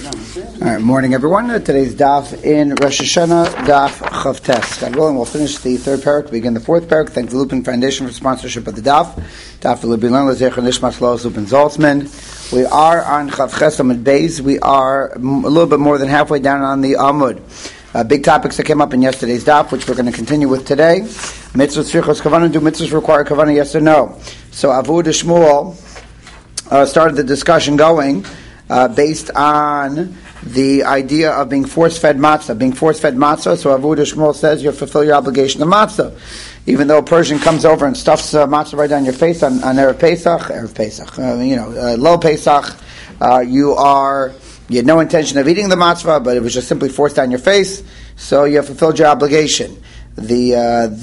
All right, morning everyone. Today's daf in Rosh Hashanah, daf Chavtes. God willing, we'll finish the third parak, begin the fourth parak. Thank the Lupin Foundation for sponsorship of the daf. Daf Lupin Nishmas Lois Lupin Zaltzman. We are on Chavches Amud Beis. We are a little bit more than halfway down on the Amud. Big topics that came up in yesterday's daf, which we're going to continue with today. Mitzvot Tzrichos Kavanah. Do mitzvahs require kavanah? Yes or no? So Avu de Shmuel started the discussion going based on the idea of being force-fed matzah. So Avu de Shmuel says you fulfill your obligation of matzah. Even though a Persian comes over and stuffs matzah right down your face on Erev Pesach, Lo Pesach, you had no intention of eating the matzah, but it was just simply forced down your face, so you have fulfilled your obligation. Then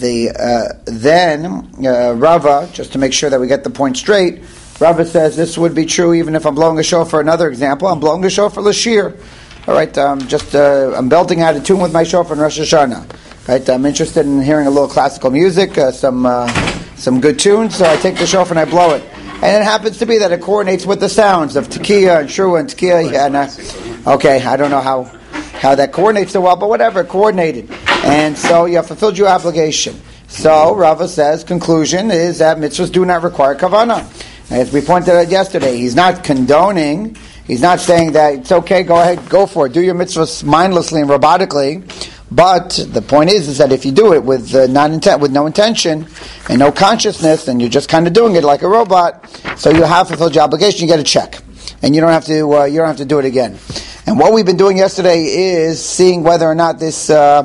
Rava, just to make sure that we get the point straight, Rava says this would be true even if I'm blowing a shofar. Another example, I'm blowing a shofar l'shir. All right, I'm belting out a tune with my shofar in Rosh Hashanah. Right, I'm interested in hearing a little classical music, some good tunes, so I take the shofar and I blow it. And it happens to be that it coordinates with the sounds of tekiah and shruah and tekiah. Okay, I don't know how that coordinates so well, but whatever, it coordinated. And so you have fulfilled your obligation. So Rava says, conclusion is that mitzvahs do not require kavanah. As we pointed out yesterday, he's not condoning, he's not saying that it's okay, go ahead, go for it, do your mitzvahs mindlessly and robotically. But the point is that if you do it with no intention and no consciousness, then you're just kind of doing it like a robot. So you have fulfilled your obligation. You get a check, and you don't have to do it again. And what we've been doing yesterday is seeing whether or not this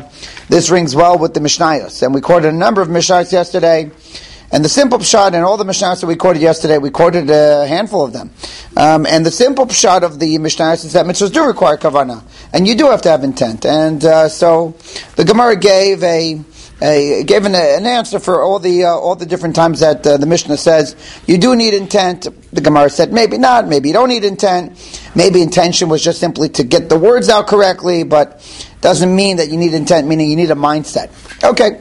rings well with the Mishnayos. And we quoted a number of Mishnayos yesterday. And the simple pshat in all the Mishnayos that we quoted yesterday, we quoted a handful of them. And the simple pshat of the Mishnayos is that mitzvahs do require kavanah, and you do have to have intent. And so the Gemara gave an answer for all the different times that the Mishnah says you do need intent. The Gemara said maybe not, maybe you don't need intent. Maybe intention was just simply to get the words out correctly, but doesn't mean that you need intent, meaning you need a mindset. Okay.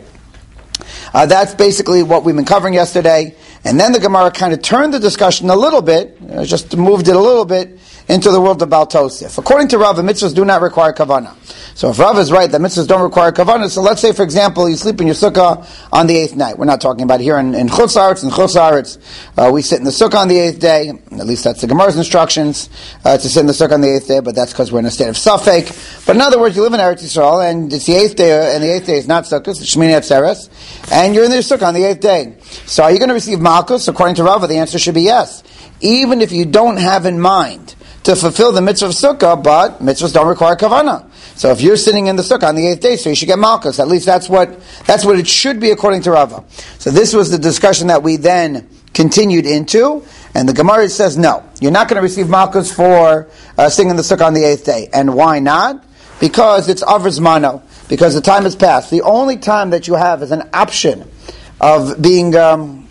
That's basically what we've been covering yesterday. And then the Gemara kind of turned the discussion a little bit, just moved it a little bit into the world of Baal Tosef. According to Rav, mitzvahs do not require kavanah. So if Rav is right that mitzvahs don't require kavanah, so let's say, for example, you sleep in your sukkah on the 8th night. We're not talking about here in Chutz La'aretz. In Chutz La'aretz, we sit in the sukkah on the 8th day. At least that's the Gemara's instructions, to sit in the sukkah on the 8th day, but that's because we're in a state of Safek. But in other words, you live in Eretz Yisrael, and it's the 8th day, and the 8th day is not sukkah, it's Shmini Atzeres, and you're in the sukkah on the 8th day. So are you going to receive malchus? According to Rava, the answer should be yes. Even if you don't have in mind to fulfill the mitzvah of sukkah, but mitzvahs don't require kavanah. So if you're sitting in the sukkah on the 8th day, so you should get malchus. At least that's what it should be according to Rava. So this was the discussion that we then continued into, and the Gemara says no, you're not going to receive malchus for sitting in the sukkah on the 8th day. And why not? Because it's avos mano, because the time has passed. The only time that you have as an option of being an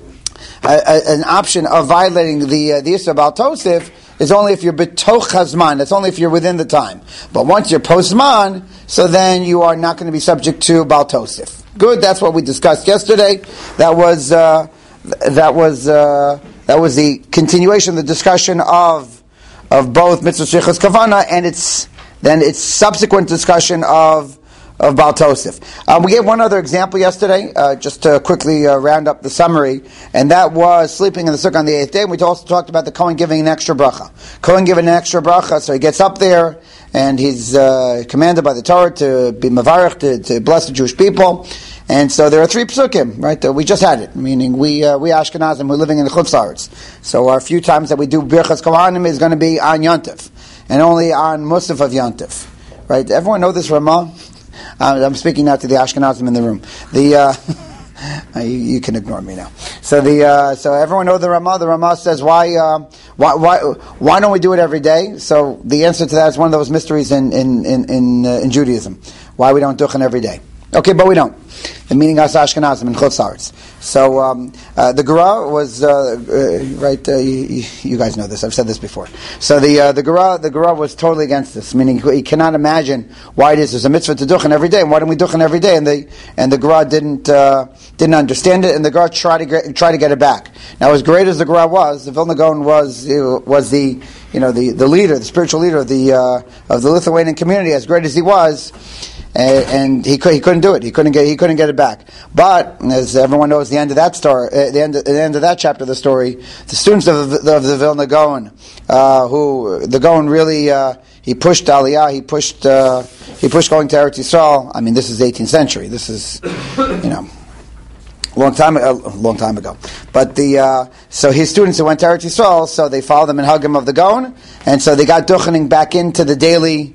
option of violating the Yisra Baal Tosef is only if you're betoch hazman. That's only if you're within the time. But once you're postman, so then you are not going to be subject to Baal Tosef. Good. That's what we discussed yesterday. That was the continuation of the discussion of both mitzvah sheichas kavana and its subsequent discussion of Baal Tosef. We gave one other example yesterday, just to quickly round up the summary, and that was sleeping in the sukkah on the 8th day. We also talked about the Kohen giving an extra bracha. Kohen giving an extra bracha, so he gets up there, and he's commanded by the Torah to be mavarech, to bless the Jewish people. And so there are 3 psukim, right? We just had it, meaning we Ashkenazim, we're living in the Chutz La'aretz. So our few times that we do Birchas Kohanim is going to be on Yontif, and only on Musaf of Yontif. Right? Everyone know this Ramah? I'm speaking now to the Ashkenazim in the room. You can ignore me now. So everyone know the Ramah. The Ramah says why don't we do it every day? So the answer to that is one of those mysteries in Judaism. Why we don't duchen every day. Okay, but we don't. The meaning us Ashkenazim in Chutz La'aretz. So the Gra was right. You guys know this. I've said this before. So the Gra was totally against this. Meaning he cannot imagine why it is. There's a mitzvah to duchen every day, and why don't we duchen every day? And the Gra didn't understand it, and the Gra tried to get it back. Now, as great as the Gra was, the Vilna Gaon was the leader, the spiritual leader of the Lithuanian community. As great as he was. And he couldn't do it. He couldn't get it back. But as everyone knows, the end of that story, the end of that chapter of the story, the students of the Vilna Gaon, who the Gaon really he pushed Aliyah, he pushed going to Eretz Yisrael. I mean, this is the 18th century. This is a long time ago. But so his students who went to Eretz Yisrael, so they followed the minhagim of the Gaon, and so they got duchening back into the daily.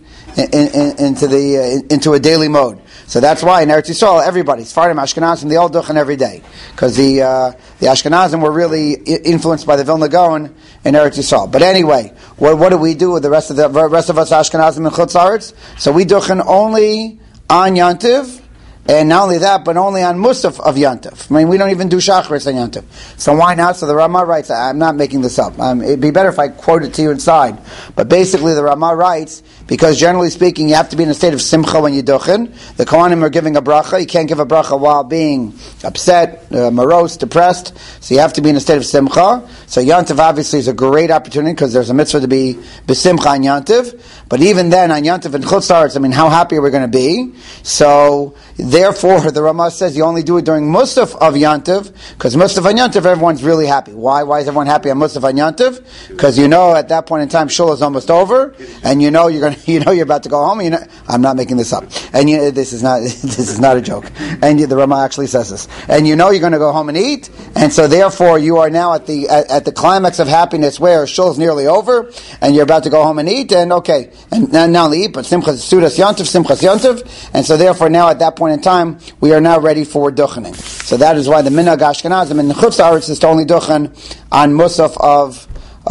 Into a daily mode. So that's why in Eretz Yisrael, everybody, Sfardim, Ashkenazim, they all duchen every day. Because the Ashkenazim were really influenced by the Vilna Gaon in Eretz Yisrael. But anyway, what do we do with the rest of us Ashkenazim in Chutz La'aretz? So we duchen only on Yantiv, and not only that, but only on Musaf of Yantiv. I mean, we don't even do Shacharis on Yantiv. So why not? So the Ramah writes, I'm not making this up. It'd be better if I quote it to you inside. But basically the Ramah writes, because generally speaking, you have to be in a state of simcha when you duchen. The Kohanim are giving a bracha. You can't give a bracha while being upset, morose, depressed. So you have to be in a state of simcha. So Yantiv obviously is a great opportunity because there's a mitzvah to be besimcha on Yantiv. But even then, on Yantiv and Chutz La'aretz, I mean, how happy are we going to be? So therefore, the Ramah says you only do it during Musaf of Yantiv, because Musaf on Yantiv, everyone's really happy. Why? Why is everyone happy on Musaf on Yantiv? Because at that point in time, Shul is almost over, and you're about to go home. I'm not making this up, and this is not a joke. And the Ramah actually says this, and you're going to go home and eat, and so therefore you are now at the climax of happiness where Shul is nearly over, and you're about to go home and eat, and okay, and not only eat, but Simchas Sudas Yantiv, Simchas Yantiv, and so therefore now at that point in time, we are now ready for duchening. So that is why the minhag Ashkenazim in the Chutz La'aretz is to only duchen on Musaf of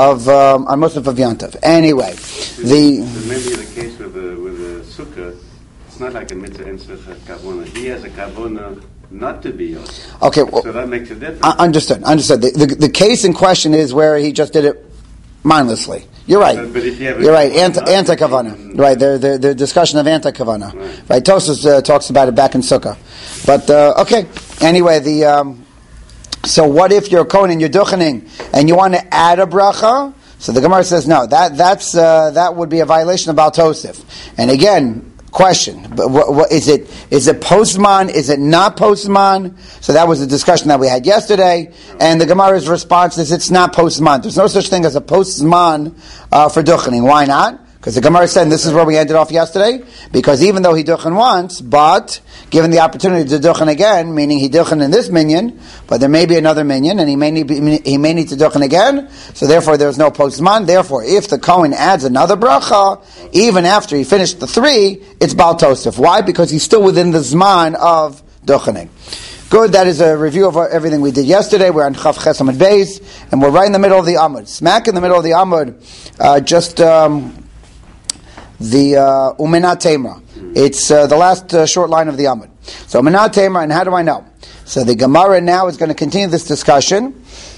Yantiv. Anyway, maybe the case with the sukkah, it's not like a mitzvah and kavona. He has a kavona not to be yosef. Okay, well, so that makes a difference. Understood. The case in question is where he just did it mindlessly. You're right. But if you have You're right. Anti-kavana. Right. The discussion of anti-kavana. Right. Tosfos talks about it back in Sukkah. But okay. Anyway, so what if you're a kohen and you're duchening and you want to add a bracha? So the Gemara says no. That would be a violation of Baal Tosef. And again, question: but what is it? Is it postman? Is it not postman? So that was the discussion that we had yesterday. And the Gemara's response is it's not postman. There's no such thing as a postman for duchening. Why not? Because the Gemara said, and this is where we ended off yesterday, because even though he duchen once, but given the opportunity to duchen again, meaning he duchen in this minyan, but there may be another minyan, and he may need to duchen again, so therefore there's no postman. Therefore, if the Kohen adds another bracha, even after he finished the three, it's Baal Tosef. Why? Because he's still within the zman of duchening. Good, that is a review of everything we did yesterday. We're on Chav Ches Amud Beis, and we're right in the middle of the Amud. Smack in the middle of the Amud, the Umenat Temra. It's the last short line of the Amud. So Umenat Temra, and how do I know? So the Gemara now is going to continue this discussion,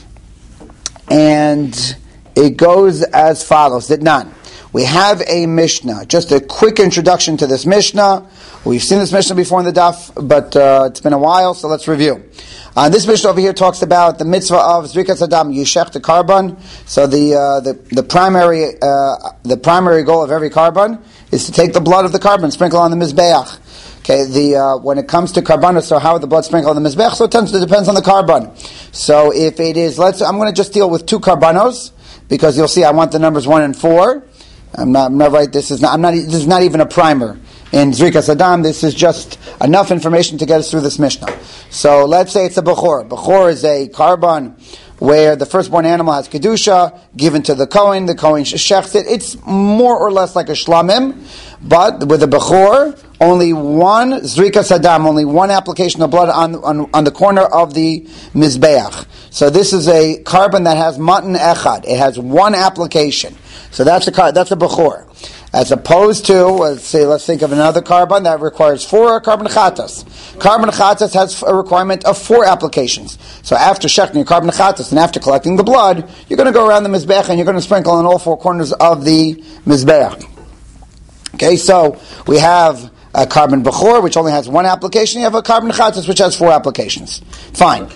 and it goes as follows. Ditnan. We have a Mishnah. Just a quick introduction to this Mishnah. We've seen this Mishnah before in the Daf, but it's been a while, so let's review. This Mishnah over here talks about the mitzvah of Zrikas Adam Yishech to Karban. So the primary goal of every Karban is to take the blood of the Karban, sprinkle on the Mizbeach. Okay, when it comes to Karbanos, so how the blood sprinkled on the Mizbeach, so it depends on the Karban. So if it is, I'm going to just deal with two Karbanos, because you'll see I want the numbers 1 and 4. I'm not right. This is not even a primer in Zrikas Adam. This is just enough information to get us through this Mishnah. So let's say it's a Bechor. Bechor is a Karban where the firstborn animal has Kedusha, given to the Kohen shechts it. It's more or less like a Shlamim, but with a Bechor, only one Zrikas Adam, only one application of blood on the corner of the Mizbeach. So this is a Karban that has Matan Echad. It has one application. So that's a Bechor. as opposed to, let's think of another carbon that requires 4 carbon chatas. Carbon chatas has a requirement of 4 applications. So after shechting your carbon chatas and after collecting the blood, you're going to go around the mizbeach and you're going to sprinkle on all 4 corners of the mizbeach. Okay, so we have a carbon bechor, which only has 1 application. You have a carbon chatas, which has 4 applications. Fine.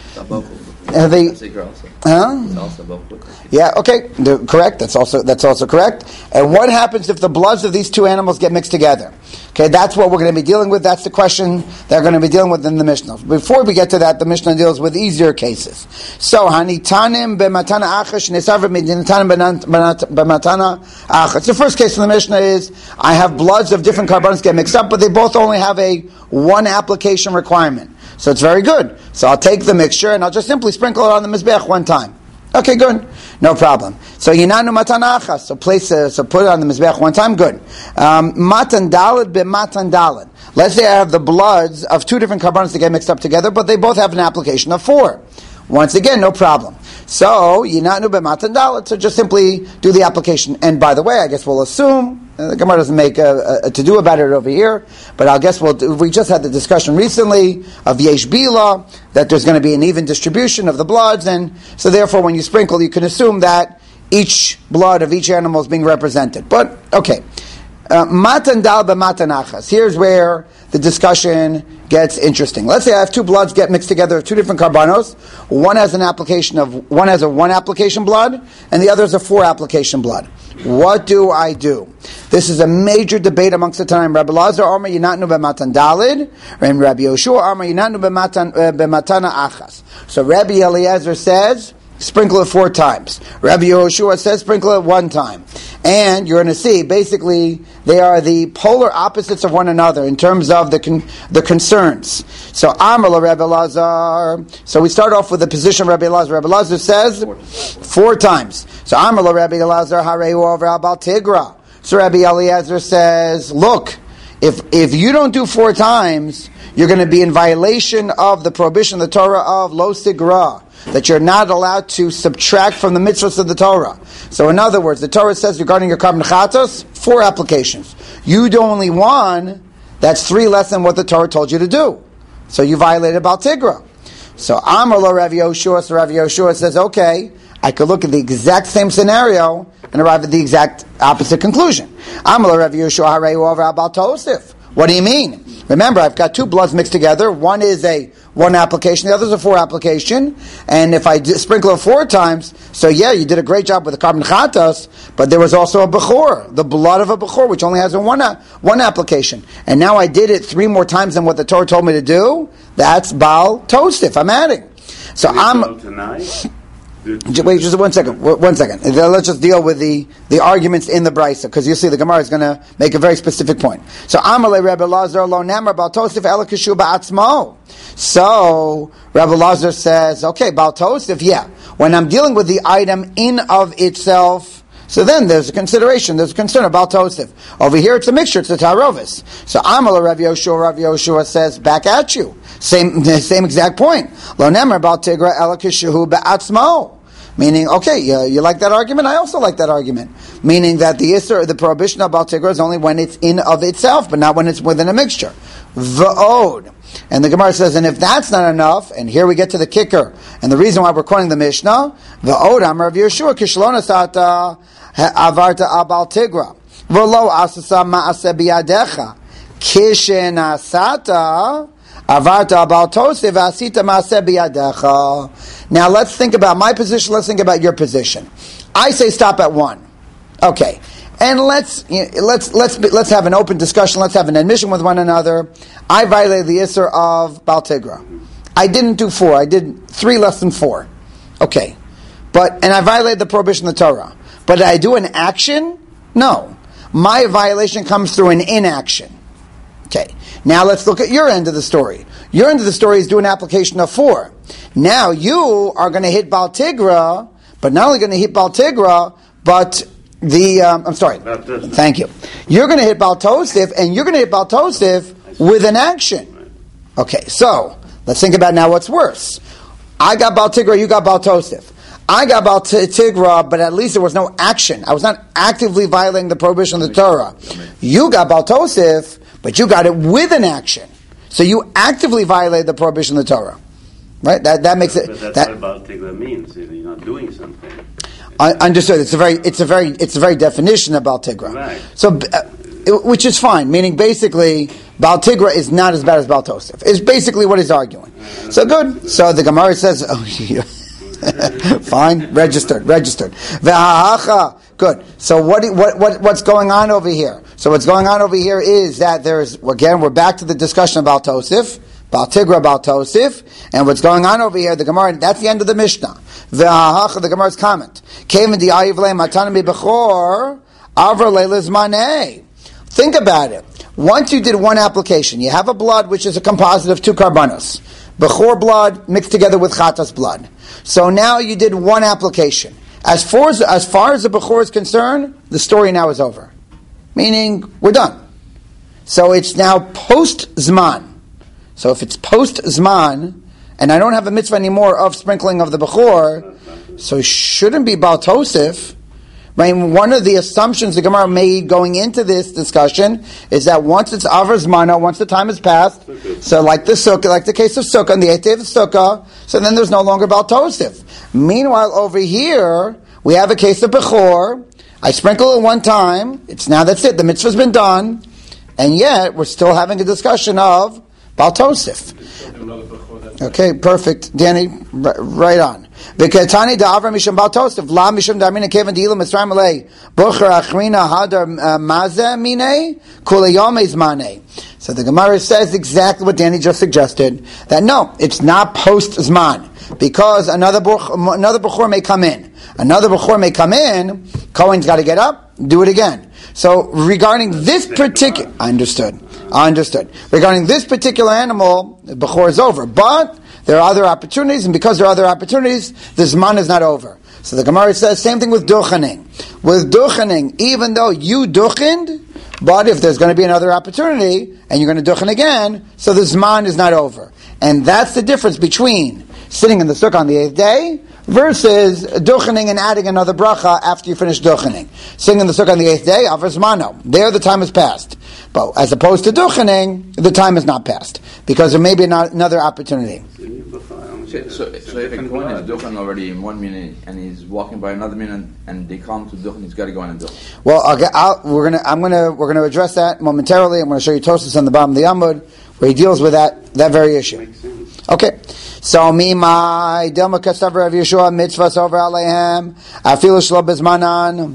Yeah, okay, correct. That's also correct. And what happens if the bloods of these 2 animals get mixed together? Okay, that's what we're going to be dealing with. That's the question they're going to be dealing with in the Mishnah. Before we get to that, the Mishnah deals with easier cases. So, hanitanim b'matana achash nesavim b'matana achash. The first case in the Mishnah is I have bloods of different carbonates get mixed up, but they both only have a 1 application requirement. So it's very good. So I'll take the mixture and I'll just simply sprinkle it on the mizbeach 1 time. Okay, good. No problem. So yinanu matan achas. So put it on the mizbeach 1 time. Good. Matan dalad b'matan dalad. Let's say I have the bloods of 2 different carbonates that get mixed up together, but they both have an application of 4. Once again, no problem. So yinanu b'matan dalad. So just simply do the application. And by the way, I guess we'll assume the Gemara doesn't make a to-do about it over here, but I guess we just had the discussion recently of Yesh Bila, that there's going to be an even distribution of the bloods, and so therefore when you sprinkle, you can assume that each blood of each animal is being represented. But, okay. Matan dal b'matan achas. Here's where the discussion gets interesting. Let's say I have 2 bloods get mixed together of 2 different carbonos. One has a 1 application blood, and the other is a 4 application blood. What do I do? This is a major debate amongst the time. Rabbi Elazar Amar Yinatnu b'matan dalid, and Rabbi Yoshua Amar Yinatnu b'matana achas. So Rabbi Eliezer says, sprinkle it 4 times. Rabbi Yoshua says, sprinkle it 1 time. And you're going to see, basically, they are the polar opposites of one another in terms of the concerns. So Amar Rabbi Elazar. So we start off with the position of Rabbi Elazar. Rabbi Elazar says 4 times. So Amar Rabbi Elazar Hareu over Abal Tigra. So Rabbi Eliezer says, look, if you don't do 4 times, you're going to be in violation of the prohibition of the Torah of Lo Sigra, that you're not allowed to subtract from the mitzvahs of the Torah. So in other words, the Torah says regarding your carbon chatos, 4 applications. You do only 1, that's 3 less than what the Torah told you to do. So you violated Bal Tigra. So Amar lo Rav Yoshua, so Rav Yoshua says, okay, I could look at the exact same scenario and arrive at the exact opposite conclusion. Amar lo Rav Yoshua harei over Bal Tosif. What do you mean? Remember, I've got 2 bloods mixed together. One is a 1 application, the other is a 4 application. And if I sprinkle it 4 times, so yeah, you did a great job with the carbon chatas, but there was also a bechor, the blood of a bechor, which only has a 1 application. And now I did it 3 more times than what the Torah told me to do. That's Baal Tosif. I'm adding. So Wait, just 1 second. 1 second. Let's just deal with the arguments in the Brisa, because you see the Gemara is going to make a very specific point. So Amalei Rebbe Lazar lo namar Baal Tosif ela kishu ba'atzmo. So Rebbe Lazar says, okay, Baal Tosif, yeah. When I'm dealing with the item in of itself, so then there's a consideration, there's a concern about Tosif. Over here it's a mixture, it's a tarovis. So Amalei Rav Yoshua says, back at you. Same exact point. Lo nemer bal tigra ela kishu ba'atzmo. Meaning, okay, you like that argument? I also like that argument. Meaning that the prohibition of bal tigra is only when it's in of itself, but not when it's within a mixture. V'od. And the Gemara says, and if that's not enough, and here we get to the kicker, and the reason why we're quoting the Mishnah, v'od amar Rav Yeshua kishlon asata avarta abal tigra v'lo asasa ma'aseh biyadecha kishen asata avarta abal tosif asita ma'aseh biyadecha. Now let's think about my position, let's think about your position. I say stop at 1. Okay. And let's have an open discussion. Let's have an admission with one another. I violated the Isser of Bal Tigra. I didn't do 4. I did 3 less than 4. Okay, and I violated the prohibition of the Torah. But did I do an action? No. My violation comes through an inaction. Okay. Now let's look at your end of the story. Your end of the story is do an application of 4. Now you are going to hit Bal Tigra, but not only going to hit Bal Tigra, but thank you. You're going to hit Bal Tosif, and you're going to hit Bal Tosif with an action. Okay, so let's think about now what's worse. I got Bal Tigra, you got Bal Tosif. I got Baal Tigra, but at least there was no action. I was not actively violating the prohibition of the Torah. You got Baal Tosif, but you got it with an action. So you actively violated the prohibition of the Torah. Right? That makes it. But that's what Baal Tigra means. You're not doing something. Understood. It's a very definition of Baal Tigra. Right. So, which is fine. Meaning, basically, Baal Tigra is not as bad as Baal Tosef. Is basically what he's arguing. So good. So the Gemara says, fine, registered. Ve'hahacha. Good. So what's going on over here? So what's going on over here is that we're back to the discussion about Tosef. Baal Tigra, Baal Tosif, and what's going on over here, the Gemara, that's the end of the Mishnah. The Gemara's comment. Think about it. Once you did one application, you have a blood which is a composite of two karbanos. Bechor blood mixed together with chatas blood. So now you did one application. As far as the Bechor is concerned, the story now is over. Meaning, we're done. So it's now post-Zman. So if it's post-Zman, and I don't have a mitzvah anymore of sprinkling of the Bechor, so it shouldn't be Baal Tosif. I mean, one of the assumptions the Gemara made going into this discussion is that once it's Avar Zmana, once the time has passed, so like the case of Sukkah, on the 8th day of Sukkah, so then there's no longer Baal Tosif. Meanwhile, over here, we have a case of Bechor. I sprinkle it one time, that's it, the mitzvah's been done, and yet we're still having a discussion of Baal Tosif. Okay, perfect, Danny. Right on. V'ketani da'avra mishum Baal Tosif la mishum da'amina kevan di'ilu Mitzrayim alei bucher achrina hadar mazeh minei kulayom ezmanei. So the Gemara says exactly what Danny just suggested. That no, it's not post Zman because another Bechor may come in. Kohen's got to get up, do it again. So regarding this particular, I understood. Regarding this particular animal, the Bechor is over. But there are other opportunities, and because there are other opportunities, the Zman is not over. So the Gemara says, same thing with Duchening. With Duchening, even though you Duchened, but if there's going to be another opportunity, and you're going to Duchen again, so the Zman is not over. And that's the difference between sitting in the sukkah on the 8th day, versus duchening and adding another bracha after you finish duchening. Sitting in the sukkah on the 8th day, Avar Zmano. There the time has passed. But as opposed to duchening, the time has not passed. Because there may be another opportunity. So if a Kohen is duchen already in 1 minute, and he's walking by another minute, and they come to duchen, he's got to go in and duchen. Well, we're gonna address that momentarily. I'm going to show you Tosfos on the bottom of the Amud, where he deals with that very issue. Okay. So my Dilma Kasav Rav Yeshua mitzvahs over aleihem afilu shlo bezmanan.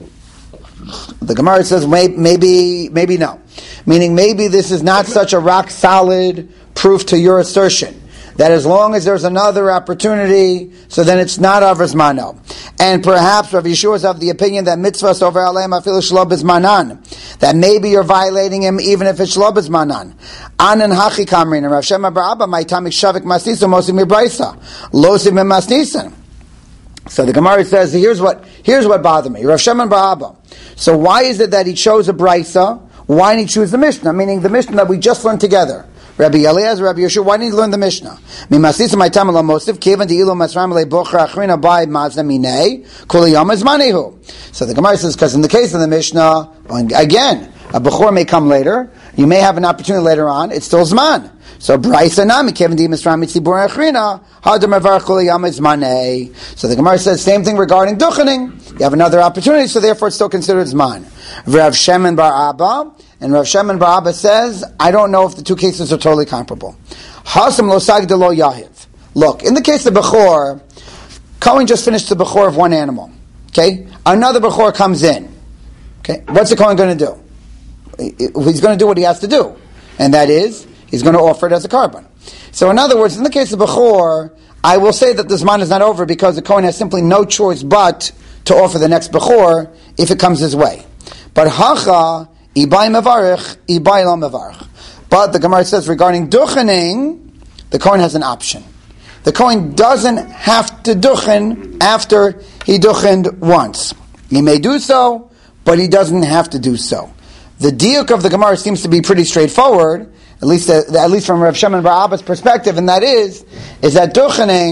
The Gemara says maybe no, meaning maybe this is not such a rock solid proof to your assertion that as long as there's another opportunity, so then it's not Avar Zmano. And perhaps Rav Yeshua is of the opinion that mitzvahs over aleihem afilu shlo bezmanan, that maybe you're violating him even if it's shlo bezmanan. Anan hachi kamrin and Rav Shema bar Abba ma'tamik shavik masnisan mosim mibraisa losim masnisan. So the Gemara says, here's what bothered me. Rav Shema bar Abba. So why is it that he chose a brisa? Why didn't he choose the Mishnah? Meaning the Mishnah that we just learned together. Rabbi Eliezer, Rabbi Yeshua, why didn't he learn the Mishnah? Mimasnisan ma'tam lo mosif kevan di'ilu masram le bocher achrina by mazna minei kuliyam ezmanihu. So the Gemara says, because in the case of the Mishnah, again, a Bechor may come later. You may have an opportunity later on. It's still Zman. So Braisa nami kevan di misram mitzibur achrina hadar mevar kuliyam ezmanei. So the Gemara says same thing regarding duchening. You have another opportunity, so therefore it's still considered Zman. Rav Shemin bar Abba, and Rav Shemin bar Abba says, I don't know if the two cases are totally comparable. Hasam lo sagda lo yahiv. Look, in the case of Bechor, Kohen just finished the Bechor of one animal. Okay, another Bechor comes in. Okay, what's the Kohen going to do? He's going to do what he has to do, and that is he's going to offer it as a carbon. So, in other words, in the case of Bechor, I will say that the Zman is not over because the Kohen has simply no choice but to offer the next Bechor if it comes his way. But Hacha Ibai Mevarich, Ibai Lo Mevarich. But the Gemara says regarding duchening, the Kohen has an option. The Kohen doesn't have to duchen after he duchened once. He may do so, but he doesn't have to do so. The diuk of the Gemara seems to be pretty straightforward, at least from Rav Shimon bar Abba's perspective, and that is that duchening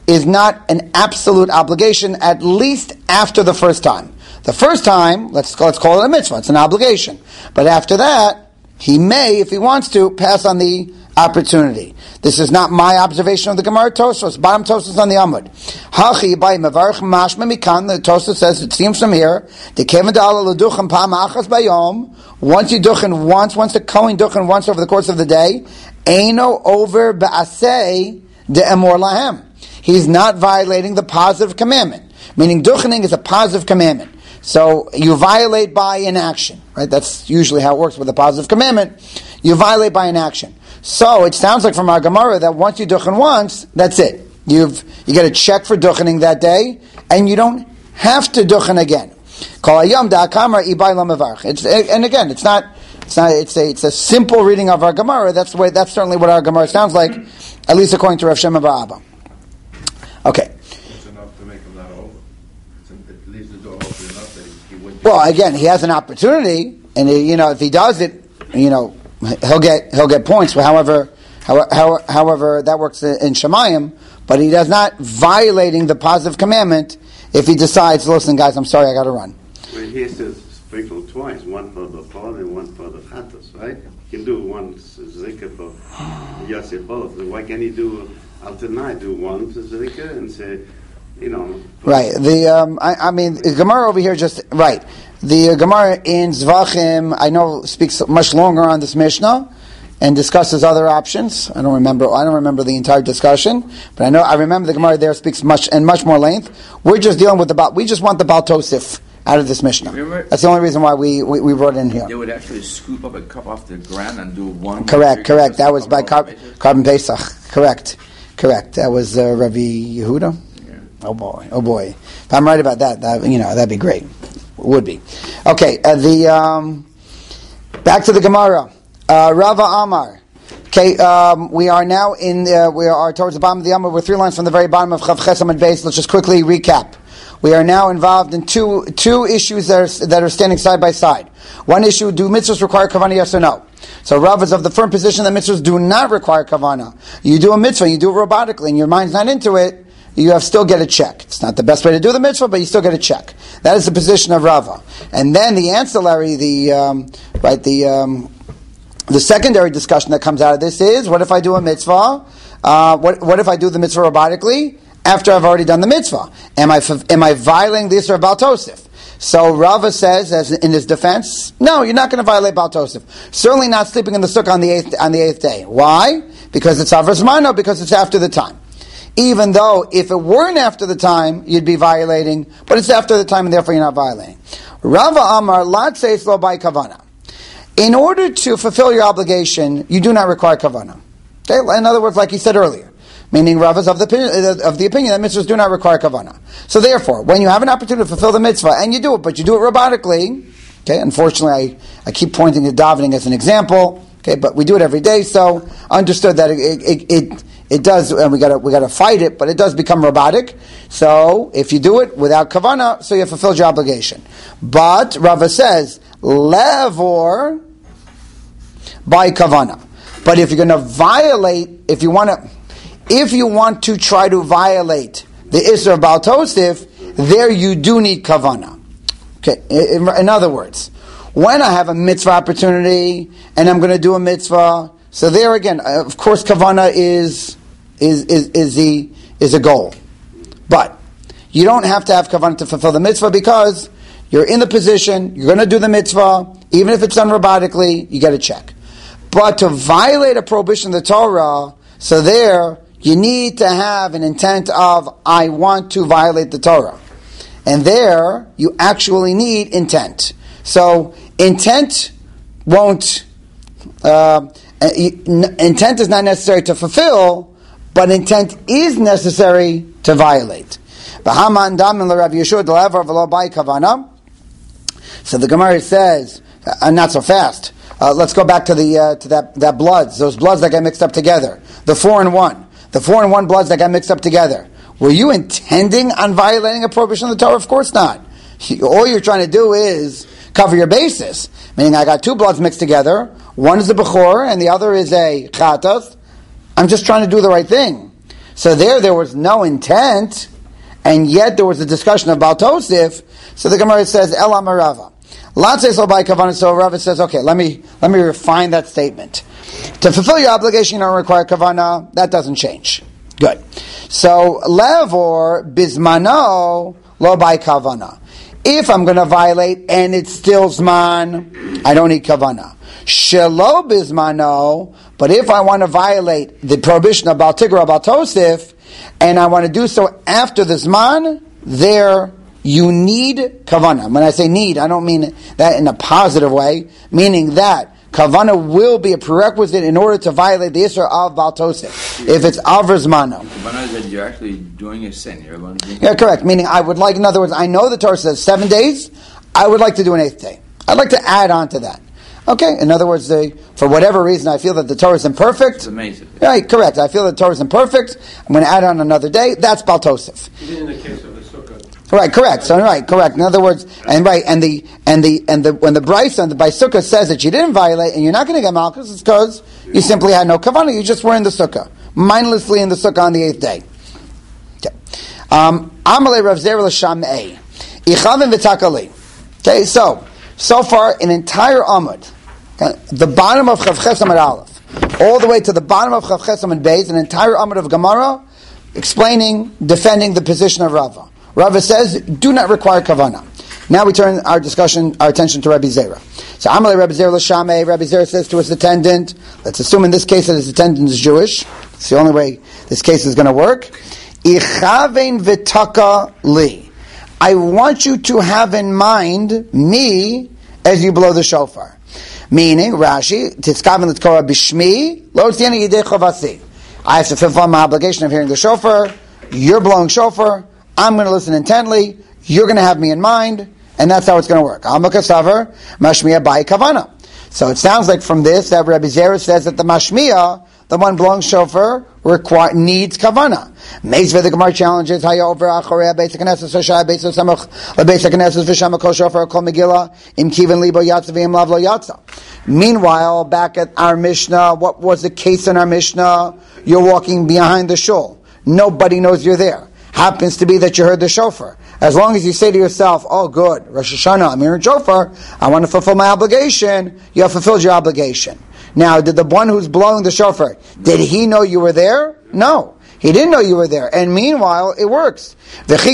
is not an absolute obligation, at least after the first time. The first time, let's call it a mitzvah, it's an obligation. But after that, he may, if he wants to, pass on the opportunity. This is not my observation of the Gemara Tosfos, bottom Tosfos on the Amud. Hachi by mevarch mashma mikan, the Tosfos says, it seems from here, the kevan da'ala l'duchan pam achas bayom, once you duchen once the Kohen duchen once over the course of the day, eino over ba'aseh de'emor lahem. He's not violating the positive commandment. Meaning duchening is a positive commandment. So you violate by inaction, right? That's usually how it works with a positive commandment. You violate by inaction. So it sounds like from our Gemara that once you duchen once, that's it. You get a check for duchening that day, and you don't have to duchen again. And again, it's a simple reading of our Gemara. That's certainly what our Gemara sounds like, at least according to Rav Shema bar Abba. Okay. It's enough to make him not over. It leaves the door open enough that he wouldn't. Well, again, he has an opportunity, and if he does it, he'll get points. However, that works in Shemayim, but he does not violating the positive commandment if he decides, listen, guys, I'm sorry, I got to run. Well, he has to sprinkle twice, one for the fall and one for the chatos, right? He can do one zikah for Yosef both. Why can't he do alternate? Do one zikah and say, Right. The Gemara over here right. The Gemara in Zvachim, I know, speaks much longer on this Mishnah and discusses other options. I don't remember the entire discussion, but I remember the Gemara there speaks much more length. We're just dealing with we just want the Baal Tosif out of this Mishnah. That's the only reason why we brought it in here. They would actually scoop up a cup off the ground and do one. Correct. That was by Carbon Pesach. Correct. That was Rabbi Yehuda. Yeah. Oh boy. If I'm right about that, that'd be great. Would be. Okay, back to the Gemara. Rava Amar. Okay, we are now we are towards the bottom of the Amar. We're 3 lines from the very bottom of Chav Ches Amud Beis. Let's just quickly recap. We are now involved in two issues that are standing side by side. One issue, do mitzvahs require kavanah, yes or no? So Rav is of the firm position that mitzvahs do not require kavanah. You do a mitzvah, you do it robotically, and your mind's not into it, you still get a check. It's not the best way to do the mitzvah, but you still get a check. That is the position of Rava. And then the ancillary, the secondary discussion that comes out of this is, what if I do a mitzvah? What if I do the mitzvah robotically after I've already done the mitzvah? Am I violating the Yisra of Baal Tosif? So Rava says, as in his defense, no, you're not going to violate Baal Tosif. Certainly not sleeping in the sukkah on the eighth day. Why? Because it's Avos Mano, because it's after the time. Even though if it weren't after the time, you'd be violating, but it's after the time and therefore you're not violating. Rava Amar, Lat Seis Lo By Kavana. In order to fulfill your obligation, you do not require Kavana. Okay? In other words, like he said earlier, meaning Rav is of the opinion that mitzvahs do not require Kavana. So therefore, when you have an opportunity to fulfill the mitzvah, and you do it, but you do it robotically, okay, unfortunately I keep pointing to davening as an example, okay, but we do it every day, so understood that it does, and we gotta fight it, but it does become robotic. So if you do it without kavana, so you have fulfilled your obligation. But Rava says levor by kavana. But if you're going to violate, if you want to try to violate the Isra of Baal Tosif, there you do need kavana. Okay. In other words, when I have a mitzvah opportunity and I'm going to do a mitzvah, so there again, of course, kavana is a goal. But you don't have to have kavanah to fulfill the mitzvah because you're in the position, you're going to do the mitzvah, even if it's done robotically, you get a check. But to violate a prohibition of the Torah, so there, you need to have an intent of, I want to violate the Torah. And there, you actually need intent. So, intent won't, intent is not necessary to fulfill, but intent is necessary to violate. So the Gemara says, not so fast. Let's go back to that bloods, those bloods that got mixed up together. The 4 and 1. The 4 and 1 bloods that got mixed up together. Were you intending on violating a prohibition of the Torah? Of course not. All you're trying to do is cover your bases. Meaning I got 2 bloods mixed together. One is a Bechor and the other is a Chatas. I'm just trying to do the right thing. So there was no intent, and yet there was a discussion of Baal Tosif. So the Gemara says, El Amarava. Latzes lo by kavana. So Rava says, okay, let me refine that statement. To fulfill your obligation, you don't require kavana. That doesn't change. Good. So levor bismano lo by kavana. If I'm going to violate and it's still zman, I don't need kavana. Shelo bismano. But if I want to violate the prohibition of Baal Tigra, Baal Tosif, and I want to do so after the zman, there you need kavana. When I say need, I don't mean that in a positive way, meaning that kavana will be a prerequisite in order to violate the Isra of Baal Tosif. If it's Avr Zmano. Kavana is that you're actually doing a sin. Yeah, correct. Meaning I would like, in other words, I know the Torah says 7 days, I would like to do an 8th day. I'd like to add on to that. Okay, in other words, for whatever reason I feel that the Torah is imperfect. It's amazing. Right, correct. I feel that the Torah is imperfect. I'm going to add on another day. That's Baal Tosif. Even in the case of the sukkah. Right, correct. So right, correct. In other words, when the Brisa and the Sukkah says that you didn't violate and you're not going to get malchus, it's because you simply had no kavanah. You just were in the Sukkah, mindlessly in the Sukkah on the 8th day. Okay. Amalei Rav Zera l'Shamei Ichavim v'Takali. Okay, so far an entire Amud, okay, the bottom of Chav Ches Amud Aleph, all the way to the bottom of Chav Ches Amud Beis, an entire Amud of Gemara defending the position of Rava. Rava says, do not require kavana. Now we turn our attention to Rabbi Zera. So Amalei Rabbi Zera l'Shamei, Rabbi Zera says to his attendant, let's assume in this case that his attendant is Jewish. It's the only way this case is going to work. Ichavein v'taka li. I want you to have in mind me as you blow the shofar. Meaning, Rashi, titzkaven l'tkora b'shmi, lo tziyani yidei chavasi. I have to fulfill my obligation of hearing the shofar. You're blowing shofar. I'm going to listen intently. You're going to have me in mind, and that's how it's going to work. Amakasavar mashmiya by kavana. So it sounds like from this that Rabbi Zera says that the mashmiya, the one blowing shofar, needs kavana. Meizveh the Gemara challenges haya over acharei beis haKnesses v'shai beis haSamuch lebeis haKnesses v'sham kol shofar kol megillah im kiven libo yatsa v'im lav lo yatsa. Meanwhile, back at our Mishnah, what was the case in our Mishnah? You're walking behind the shul. Nobody knows you're there. Happens to be that you heard the shofar. As long as you say to yourself, oh good, Rosh Hashanah, I'm hearing shofar, I want to fulfill my obligation, you have fulfilled your obligation. Now, did the one who's blowing the shofar, did he know you were there? No. He didn't know you were there. And meanwhile, it works. So the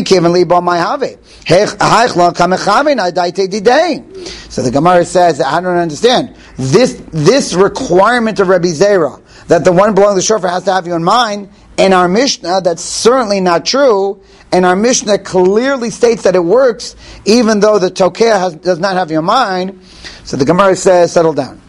Gemara says, I don't understand. This requirement of Rabbi Zera, that the one blowing the shofar has to have you in mind, in our Mishnah, that's certainly not true. And our Mishnah clearly states that it works, even though the Tokeh does not have your mind. So the Gemara says, settle down.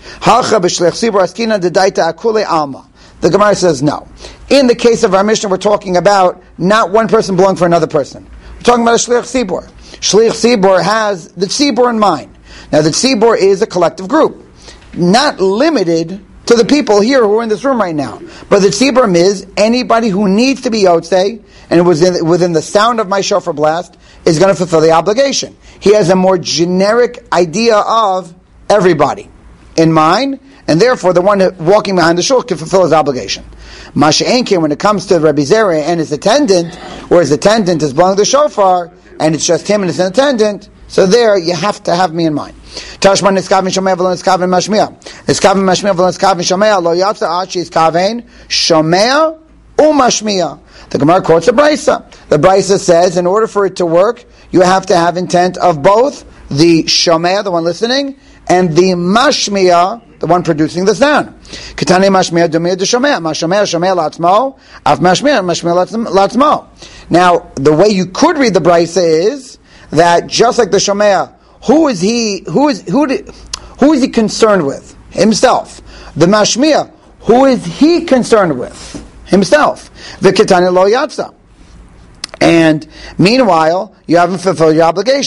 The Gemara says, no. In the case of our Mishnah, we're talking about not one person blowing for another person. We're talking about a Shliach Tzibor. Shliach Tzibor has the Tzibor in mind. Now, the Tzibor is a collective group, not limited to the people here who are in this room right now. But the Tzibur is anybody who needs to be Yotzei and within the sound of my shofar blast is going to fulfill the obligation. He has a more generic idea of everybody in mind, and therefore the one walking behind the shul can fulfill his obligation. Masha Enkin, when it comes to Rabbi Zera and his attendant, where his attendant is blowing the shofar, and it's just him and his attendant, so there you have to have me in mind. Tashman niskavin shomea v'lo niskavin mashmiya. Niskavin mashmiya v'lo niskavin shomea lo yatsa ad she'iskavin shomea u'mashmiya. The Gemara quotes the Brisa. The Brisa says in order for it to work, you have to have intent of both the shomea, the one listening, and the mashmiya, the one producing the sound. Ketani mashmiya dumiyah d'shomea. Mashomea shomea latzmo, af mashmiya latzmo. Now, the way you could read the Brisa is that just like the shomea, who is he concerned with? Himself. The mashmiya, who is he concerned with? Himself. V'ketani lo yatsa. And meanwhile, you haven't fulfilled your obligation.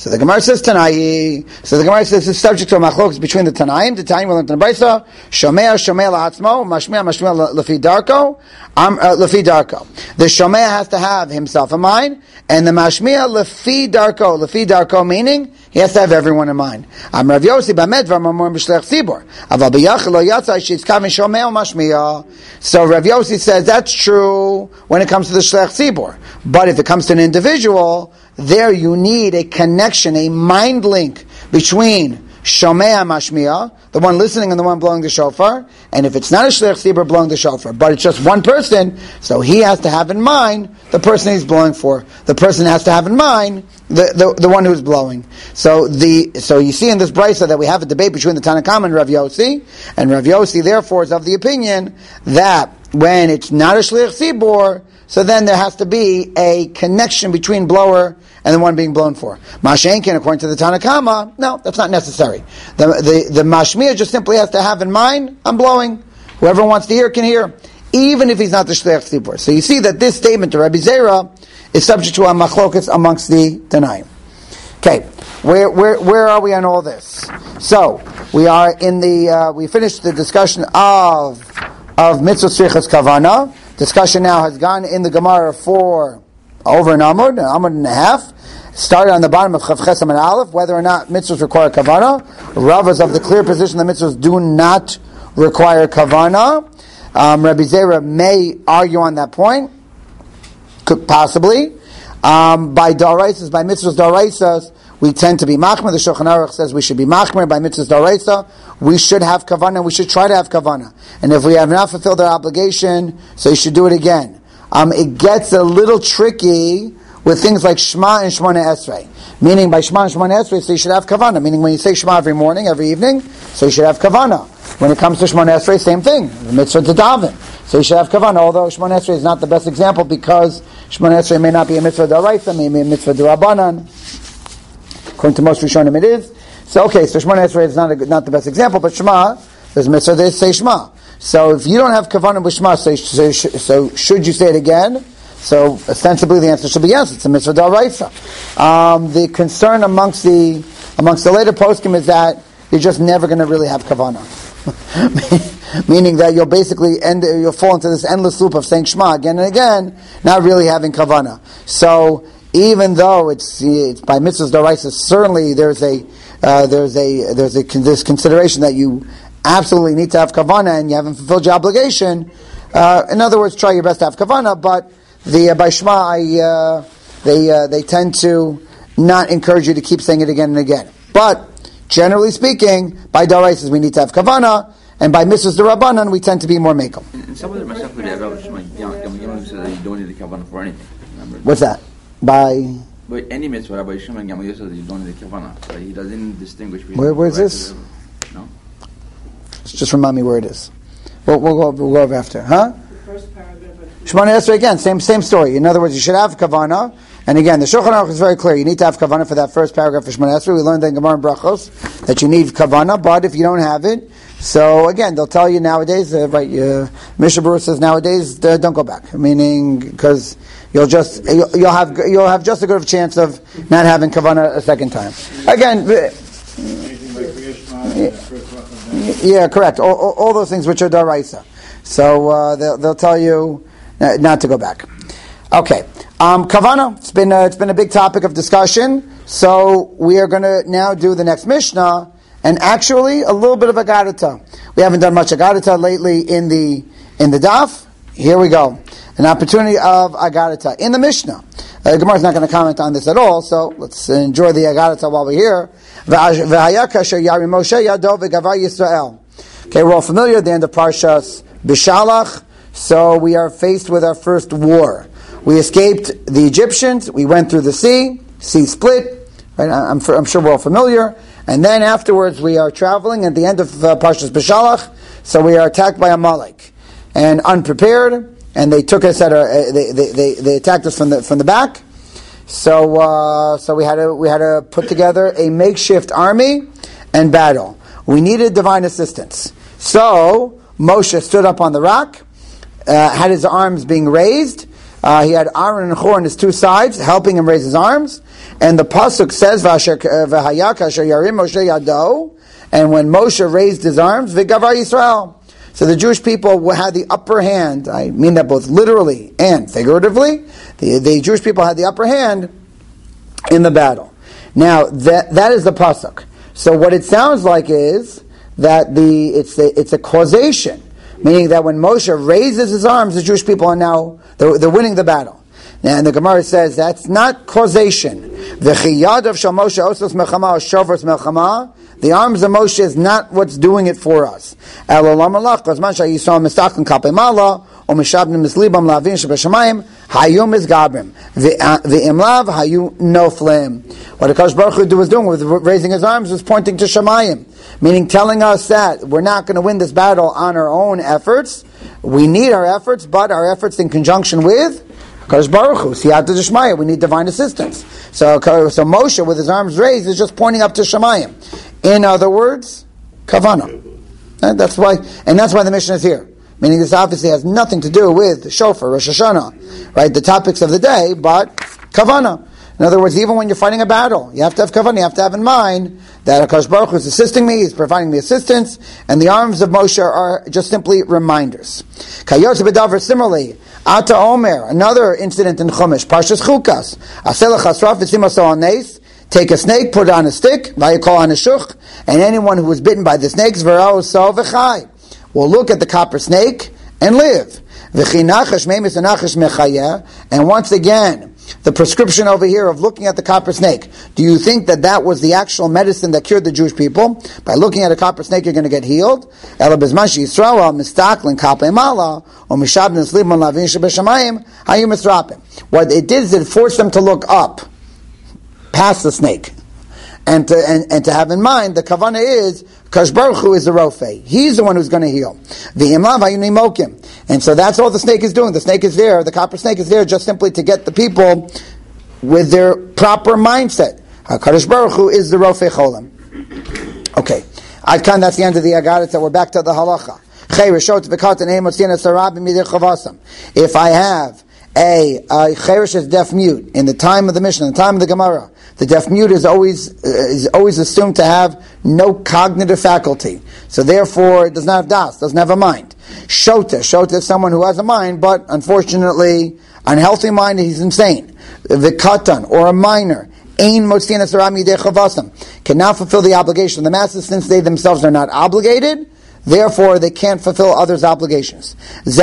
So the Gemara says Tanai. So the Gemara says it's subject to a machlokes between the Tanaim. The Tanaim will learn in the Brisa. Shomea la'atzmo, mashmiya lefi darko, lefi darko. The Shomea has to have himself in mind, and the mashmiya lefi darko meaning he has to have everyone in mind. Rav Yossi b'med v'amamor b'shlech tzibor. Aval b'yachil lo yatsa she's kavin Shomea mashmiya. So Rav Yossi says that's true when it comes to the shlech tzibor, but if it comes to an individual, there you need a connection, a mind link between Shomea Mashmiya, the one listening and the one blowing the shofar, and if it's not a Shliach Tzibur blowing the shofar, but it's just one person, so he has to have in mind the person he's blowing for. The person has to have in mind the one who's blowing. So you see in this brisa that we have a debate between the Tanakam and Rav Yossi therefore is of the opinion that when it's not a Shliach Tzibur, so then there has to be a connection between blower and the one being blown for. Mashenkin, according to the Tanakama, no, that's not necessary. The mashmiya just simply has to have in mind, I'm blowing. Whoever wants to hear can hear, even if he's not the shliach tzibur. So you see that this statement to Rabbi Zera is subject to a machlokas amongst the Tanaim. Okay, where are we on all this? So we are in we finished the discussion of mitzvah tzrichas kavana. Discussion now has gone in the Gemara for over an amud and a half. Started on the bottom of Chav Ches and Aleph, whether or not mitzvahs require kavana. Rav is of the clear position that mitzvahs do not require kavana. Rabbi Zera may argue on that point, could possibly. By daraisas, by mitzvahs daraisas, we tend to be machmer. The Shulchan Aruch says we should be machmer. By mitzvahs daraisa, we should have kavana. We should try to have kavana. And if we have not fulfilled our obligation, so you should do it again. It gets a little tricky with things like Shema and Shemona Esrei. Meaning by Shema and Shemona Esrei, so you should have kavana. Meaning when you say Shema every morning, every evening, so you should have kavana. When it comes to Shemona Esrei, same thing. The mitzvah to daven. So you should have kavana. Although Shemona Esrei is not the best example because Shemona Esrei may not be a mitzvah d'oraisa, may be a mitzvah d'Rabbanan. According to most Rishonim, it is. So Shemona Esrei is not the best example, but Shema, there's a mitzvah they say Shema. So if you don't have kavanah with Shema, so should you say it again? So ostensibly the answer should be yes. It's a mitzvah d'oraisa. The concern amongst the later poskim is that you're just never going to really have kavanah, meaning that you'll fall into this endless loop of saying Shema again and again, not really having kavanah. So even though it's by mitzvahs d'oraisa, certainly there's this consideration that you absolutely need to have kavanah and you haven't fulfilled your obligation. In other words, try your best to have kavanah, but by Shema, they tend to not encourage you to keep saying it again and again. But generally speaking, by daraisas we need to have kavanah, and by mitzvahs d'Rabbanan we tend to be more mekel. In some of the Masech you don't need the kavanah for anything. Remember? What's that? By any mitzvah, Rabbi Shimon Gamliel says you don't need the kavanah. So he doesn't distinguish between. Where's this? No. Just remind me where it is. We'll go over after, huh? The first paragraph. Shemona Esrei again, same story. In other words, you should have kavanah, and again, the Shulchan Aruch is very clear. You need to have kavanah for that first paragraph of Shemona Esrei. We learned in Gemara and Brachos that you need kavanah, but if you don't have it, so again, they'll tell you nowadays, Mishnah Berurah says nowadays, don't go back. Meaning, because you'll have just as good of a chance of not having kavanah a second time. Again. Yeah, correct. All those things which are daraisa. So they'll tell you not to go back. Okay, kavana. It's been a big topic of discussion. So we are going to now do the next Mishnah, and actually a little bit of Agadata. We haven't done much Agadata lately in the daf. Here we go. An opportunity of Agadata in the Mishnah. Gemara is not going to comment on this at all, so let's enjoy the Agadata while we're here. Okay, we're all familiar at the end of Parshas Bishalach. So we are faced with our first war. We escaped the Egyptians. We went through the sea split. Right? I'm sure we're all familiar. And then afterwards we are traveling at the end of Parshas Bishalach. So we are attacked by Amalek and unprepared. And they took us they attacked us from the back. So we had to put together a makeshift army and battle. We needed divine assistance. So Moshe stood up on the rock, had his arms being raised. He had Aaron and Hur on his two sides, helping him raise his arms. And the pasuk says, "V'haya kasher yarim Moshe yado," and when Moshe raised his arms, v'gavar Yisrael. So the Jewish people had the upper hand. I mean that both literally and figuratively. The Jewish people had the upper hand in the battle. Now that is the pasuk. So what it sounds like is that it's a causation, meaning that when Moshe raises his arms, the Jewish people are now they're winning the battle. And the Gemara says that's not causation. The arms of Moshe is not what's doing it for us. What Akash Baruch Hu was doing with raising his arms was pointing to Shemayim, meaning telling us that we're not going to win this battle on our own efforts. We need our efforts, but our efforts in conjunction with Akash Baruch Hu, Siyata D'Shmaya, we need divine assistance. So Moshe, with his arms raised, is just pointing up to Shemayim. In other words, Kavana. And that's why the mission is here. Meaning this obviously has nothing to do with Shofar, Rosh Hashanah, right? The topics of the day, but Kavana. In other words, even when you're fighting a battle, you have to have Kavana, you have to have in mind that Akash Baruch Hu is assisting me, he's providing me assistance, and the arms of Moshe are just simply reminders. Kayot B'davar, similarly, Ata Omer, another incident in Chumash, Parshas Chukas, Aselach Hasraf V'Simaso Anes, take a snake, put it on a stick, Vayikol on a shuch, and anyone who was bitten by the snakes, V'rao So V'chai, will look at the copper snake and live. And once again, the prescription over here of looking at the copper snake. Do you think that was the actual medicine that cured the Jewish people? By looking at a copper snake, you're going to get healed. What it did is it forced them to look up past the snake. And to have in mind, the kavanah is, Kadosh Baruch Hu is the Rofei. He's the one who's going to heal. And so that's all the snake is doing. The snake is there, the copper snake is there just simply to get the people with their proper mindset. Kadosh Baruch Hu is the Rofei Cholam. Okay. Adkan, that's the end of the Agadah, so we're back to the halacha. If I have a cheresh is deaf mute in the time of the Mishnah, in the time of the Gemara, the deaf mute is always assumed to have no cognitive faculty, so therefore it does not have das, doesn't have a mind. Shota is someone who has a mind, but unfortunately, unhealthy mind, he's insane. The katan, or a minor, cannot fulfill the obligation of the masses since they themselves are not obligated. Therefore, they can't fulfill others' obligations.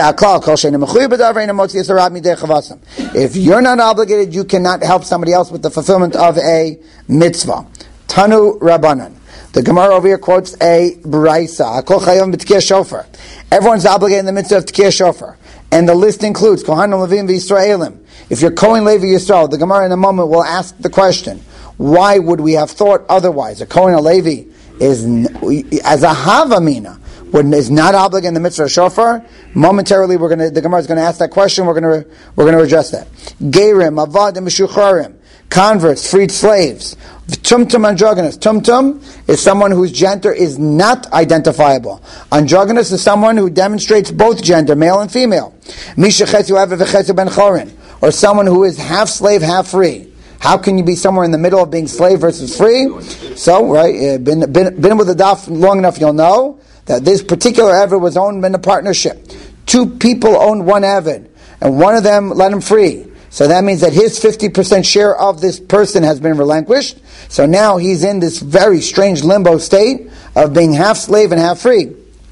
If you're not obligated, you cannot help somebody else with the fulfillment of a mitzvah. Tanu Rabbanan. The Gemara over here quotes a Braisa. Everyone's obligated in the mitzvah of Tkiyah Shofar. And the list includes Kohanim, Levim, V'Yisraelim. If you're Kohen, Levi, Yisrael, the Gemara in a moment will ask the question, why would we have thought otherwise? A Kohen, a Levi is, as a Havamina, is not obligated in the mitzvah of shofar. Momentarily, the Gemara is going to ask that question. We're going to address that. Gerim, avad, and meshucharim, converts, freed slaves. Tumtum androgynous. Tumtum is someone whose gender is not identifiable. Androgynous is someone who demonstrates both gender, male and female. Misha chesu ave v'chesu ben chorin, or someone who is half slave, half free. How can you be somewhere in the middle of being slave versus free? So, right, been with the daf long enough, you'll know that this particular Eved was owned in a partnership. Two people owned one Eved, and one of them let him free. So that means that his 50% share of this person has been relinquished. So now he's in this very strange limbo state of being half slave and half free.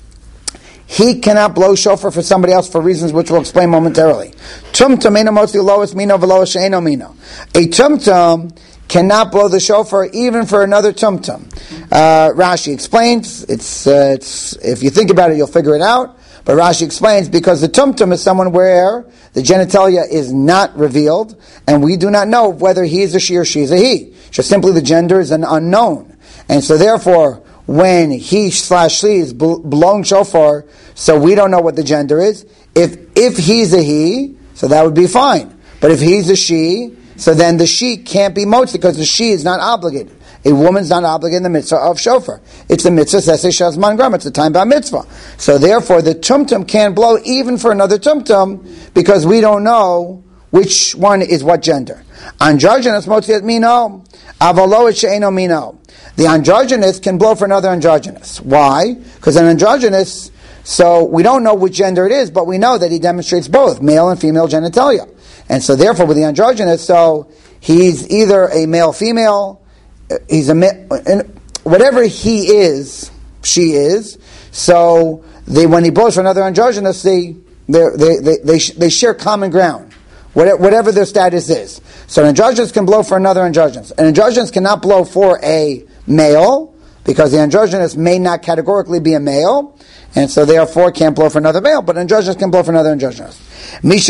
He cannot blow shofar for somebody else for reasons which we'll explain momentarily. Tumtum ena motzi lois mino v'lo she'eno mino. A tumtum cannot blow the shofar even for another tumtum. Rashi explains, it's if you think about it, you'll figure it out. But Rashi explains, because the tumtum is someone where the genitalia is not revealed, and we do not know whether he is a she or she is a he. Just simply the gender is an unknown. And so therefore, when he/she is blowing shofar, so we don't know what the gender is. If he's a he, so that would be fine. But if he's a she, so then the she can't be motzi because the she is not obligated. A woman's not obligated in the mitzvah of shofar. It's the mitzvah sesei shazman gram. It's the time by mitzvah. So therefore, the tumtum can't blow even for another tumtum because we don't know which one is what gender. Androgynous motziat mino, avalo she'eno mino. The androgynous can blow for another androgynous. Why? Because an androgynous, so we don't know which gender it is, but we know that he demonstrates both male and female genitalia. And so therefore with the androgynous, so he's either a male-female, he's whatever he is, she is. So when he blows for another androgynous, they share common ground, whatever their status is. So an androgynous can blow for another androgynous. An androgynous cannot blow for a male because the androgynous may not categorically be a male, and so therefore can't blow for another male. But androgynous can blow for another androgynous. This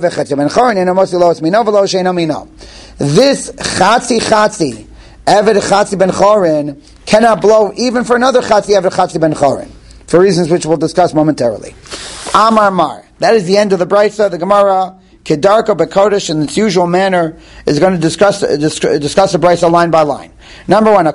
chatzi Eved Chatzi ben Chorin cannot blow even for another Chatzi Eved Chatzi ben Chorin, for reasons which we'll discuss momentarily. Amar Mar. That is the end of the Brisa. The Gemara, Kedarka Bekodesh, in its usual manner, is going to discuss the Brisa line by line. Number one,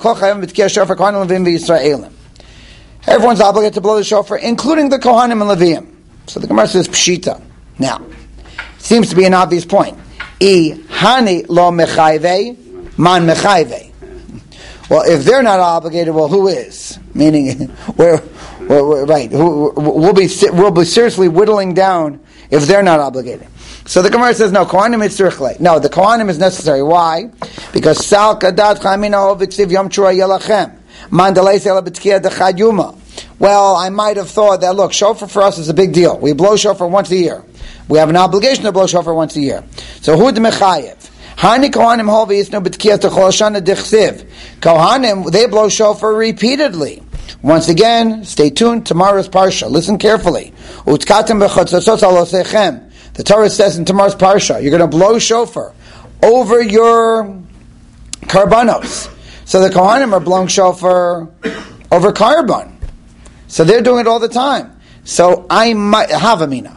everyone's obligated to blow the shofar, including the Kohanim and Leviim. So the Gemara says Pshita. Now, seems to be an obvious point. I hani lo mechayve, man mechayve. Well, if they're not obligated, well, who is? Meaning, we're right. We'll be seriously whittling down if they're not obligated. So the Gemara says, no, Kohanim is tzirchle. No, the Kohanim is necessary. Why? Because Sal kadat chamina oviksiv yom chura yelachem mandalei sela b'tkiya dechad yuma. Well, I might have thought that, look, shofar for us is a big deal. We blow shofar once a year. We have an obligation to blow shofar once a year. So who mechayev? Hani Kohanim holvi isnu b'tkiyas techol shana dechsiv. Kohanim, they blow shofar repeatedly. Once again, stay tuned. Tomorrow's parsha. Listen carefully. Utkatem b'chotzosot alosechem. The Torah says in tomorrow's parsha, you're going to blow shofar over your karbanos. So the Kohanim are blowing shofar over karban. So they're doing it all the time. So I might have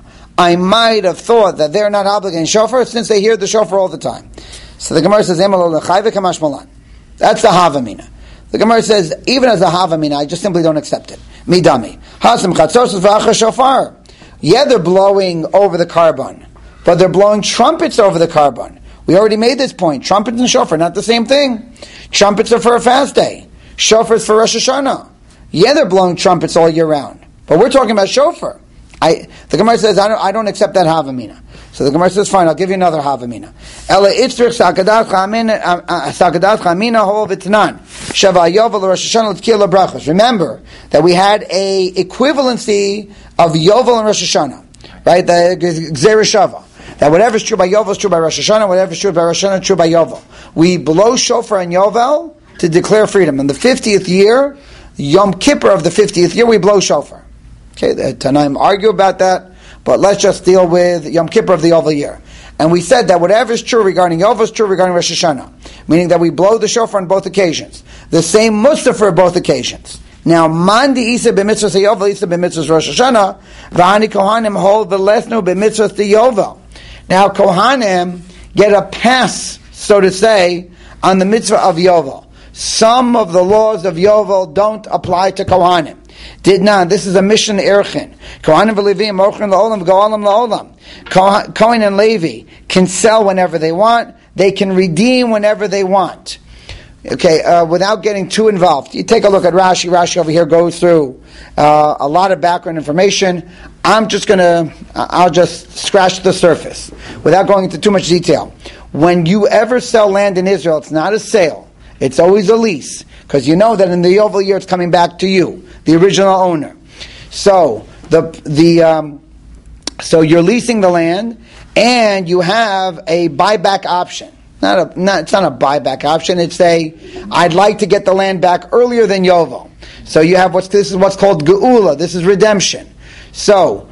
thought that they're not obligated shofar since they hear the shofar all the time. So the Gemara says, that's the havamina. The Gemara says, even as a havamina, I just simply don't accept it. Midami. Shofar. Yeah, they're blowing over the karban, but they're blowing trumpets over the karban. We already made this point. Trumpets and shofar, not the same thing. Trumpets are for a fast day. Shofar is for Rosh Hashanah. Yeah, they're blowing trumpets all year round, but we're talking about shofar. The Gemara says, I don't accept that havamina. So the Gemara says, fine, I'll give you another havamina. Ela itzrich sakadat chamina hol v'tnan sheva yovel Rosh Hashanah l'tkiyah l'brachos. Remember that we had a equivalency of yovel and Rosh Hashanah, right? The Gzera Shava. That whatever's true by yovel is true by Rosh Hashanah. Whatever's true by Rosh Hashanah is true by yovel. We blow shofar and yovel to declare freedom. In the 50th year, Yom Kippur of the 50th year, we blow shofar. Okay, the Tanaim argue about that, but let's just deal with Yom Kippur of the Yovel year. And we said that whatever is true regarding Yovel is true regarding Rosh Hashanah, meaning that we blow the shofar on both occasions. The same muster for both occasions. Now, Mandi Isa b'mitzvah Yovel, Isa b'mitzvah Rosh Hashanah, V'hani Kohanim hold the lesnu b'mitzvah Yovel. Now, Kohanim get a pass, so to say, on the mitzvah of Yovel. Some of the laws of Yovel don't apply to Kohanim. Did not. This is a mission erchin. Kohanim v'Leviim ochrin la'olam v'go'olam la'olam. Kohen and Levi can sell whenever they want. They can redeem whenever they want. Okay, without getting too involved. You take a look at Rashi. Rashi over here goes through a lot of background information. I'll just scratch the surface without going into too much detail. When you ever sell land in Israel, it's not a sale. It's always a lease. Because you know that in the Yovel year it's coming back to you, the original owner. So so you're leasing the land, and you have a buyback option. It's not a buyback option. It's I'd like to get the land back earlier than Yovel. So you have this is what's called geula. This is redemption. So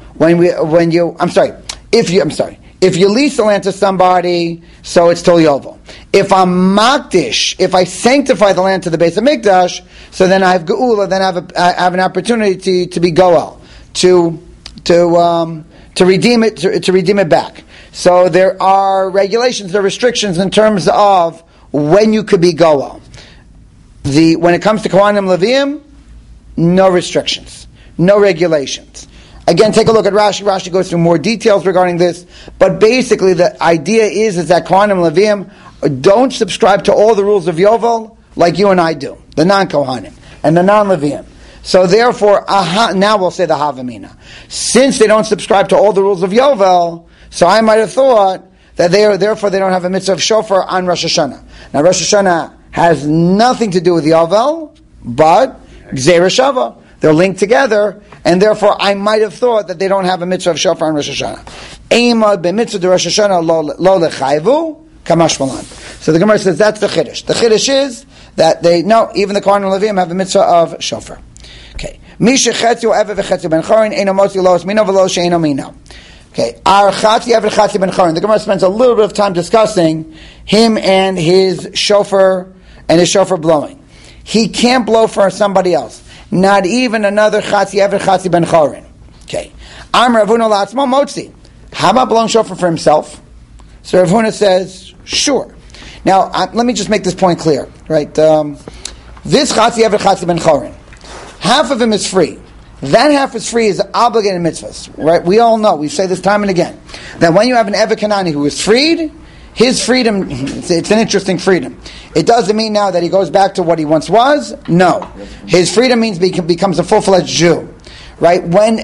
if you lease the land to somebody, so it's till Yovel. If I'm makdish, if I sanctify the land to the base of Mikdash, so then I have geula, then I have an opportunity to be goel, to redeem it, to redeem it back. So there are regulations, there are restrictions in terms of when you could be goel. When it comes to Kohanim Leviim, no restrictions, no regulations. Again, take a look at Rashi. Rashi goes through more details regarding this, but basically the idea is that Kohanim and Leviim don't subscribe to all the rules of Yovel like you and I do, the non-Kohanim and the non-Leviim. So therefore, now we'll say the Havamina. Since they don't subscribe to all the rules of Yovel, so I might have thought that therefore they don't have a mitzvah of shofar on Rosh Hashanah. Now Rosh Hashanah has nothing to do with Yovel, but Gzeira Shava. They're linked together, and therefore I might have thought that they don't have a mitzvah of shofar on Rosh Hashanah. Eimad b'mitzvah de Rosh Hashanah lo lechayvu kamash malan. So the Gemara says that's the chiddush. The chiddush is that even the Kohanim and Leviim have a mitzvah of shofar. Okay. Misha chetzu ever v'chetzu ben chorin eno motzi lo mino v'lo she'eno mino. Okay. Our chatzi ever chatzi ben chorin. The Gemara spends a little bit of time discussing him and his shofar blowing. He can't blow for somebody else. Not even another chatzi ever chatzi ben chorin. Okay. Am Rav Huna la'atzmo motzi. How about blowing shofar for himself? So Rav Huna says, sure. Now, let me just make this point clear, right? This chatzi ever chatzi ben chorin, half of him is free. That half is free is obligated mitzvahs, right? We all know, we say this time and again, that when you have an Eved Kanani who is freed, his freedom, it's an interesting freedom. It doesn't mean now that he goes back to what he once was. No. His freedom means he becomes a full-fledged Jew. Right? When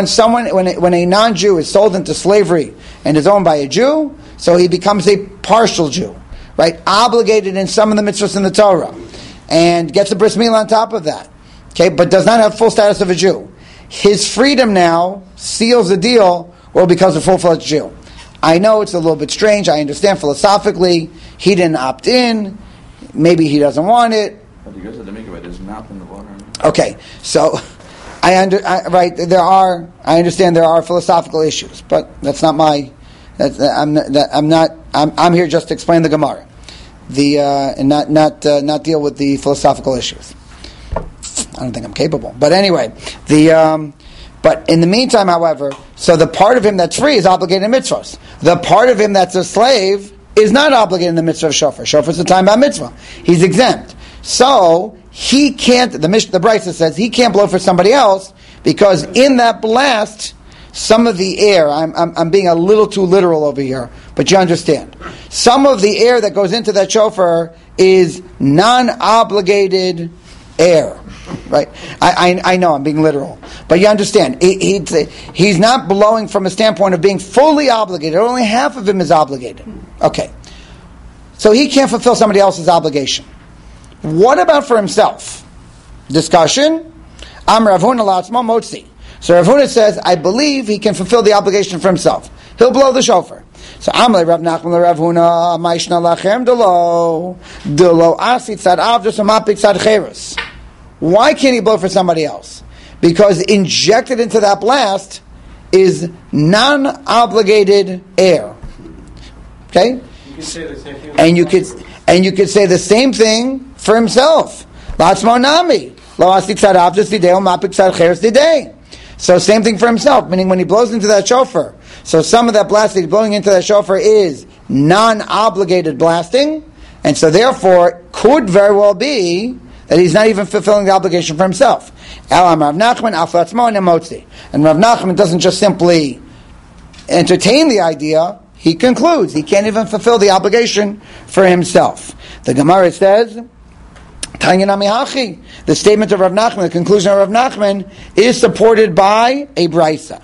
a non-Jew is sold into slavery and is owned by a Jew, so he becomes a partial Jew. Right? Obligated in some of the mitzvahs in the Torah. And gets a bris milah on top of that. Okay? But does not have full status of a Jew. His freedom now seals the deal or becomes a full-fledged Jew. I know it's a little bit strange. I understand philosophically. He didn't opt in. Maybe he doesn't want it. But he goes to the mikveh. There's mouth in the water. Okay, so I understand there are philosophical issues, but that's not my. I'm here just to explain the Gemara, and not deal with the philosophical issues. I don't think I'm capable, but anyway, But in the meantime, however, so the part of him that's free is obligated in mitzvahs. The part of him that's a slave is not obligated in the mitzvah of shofar. Shofar is the time by mitzvah. He's exempt. So he can't. The Brisa says he can't blow for somebody else because in that blast, some of the air. I'm being a little too literal over here, but you understand. Some of the air that goes into that shofar is non-obligated air. Right, I know I'm being literal, but you understand. He's not blowing from a standpoint of being fully obligated. Only half of him is obligated. Okay, so he can't fulfill somebody else's obligation. What about for himself? Discussion. Am Rav Huna la'atzmo motzi. So Rav Huna says, I believe he can fulfill the obligation for himself. He'll blow the shofar. So Amalei Rav Nachman Rav Huna ma'ishna lachem delo asit tzad avdus amapik tzad cheres. Why can't he blow for somebody else? Because injected into that blast is non-obligated air. Okay? You can say the same thing. And you could say the same thing for himself. So same thing for himself, meaning when he blows into that shofar. So some of that blast that he's blowing into that shofar is non-obligated blasting, and so therefore could very well be that he's not even fulfilling the obligation for himself. And Rav Nachman doesn't just simply entertain the idea, he concludes he can't even fulfill the obligation for himself. The Gemara says, the statement of Rav Nachman, the conclusion of Rav Nachman, is supported by a Brisa.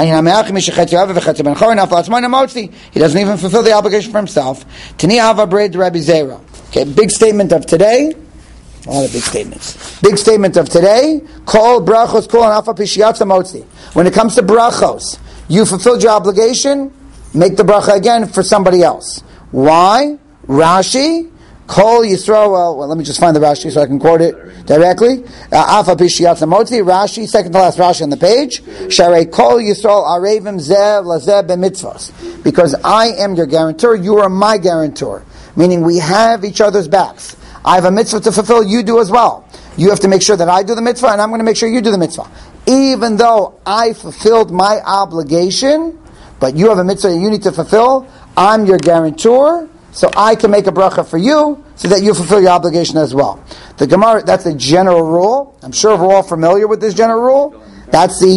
He doesn't even fulfill the obligation for himself. Okay, big statement of today. A lot of big statements. Big statement of today. Kol brachos kol anafa pishiyatza motzi. When it comes to brachos, you fulfilled your obligation, make the bracha again for somebody else. Why? Rashi, kol Yisrael, well, let me just find the Rashi so I can quote it directly. Afa pishiyatza motzi, Rashi, second to last Rashi on the page. Sharei kol Yisrael arevim zev lazeh b'mitzvos. Because I am your guarantor, you are my guarantor. Meaning we have each other's backs. I have a mitzvah to fulfill, you do as well. You have to make sure that I do the mitzvah, and I'm going to make sure you do the mitzvah. Even though I fulfilled my obligation, but you have a mitzvah that you need to fulfill, I'm your guarantor, so I can make a bracha for you, so that you fulfill your obligation as well. The Gemara, that's a general rule. I'm sure we're all familiar with this general rule. That's the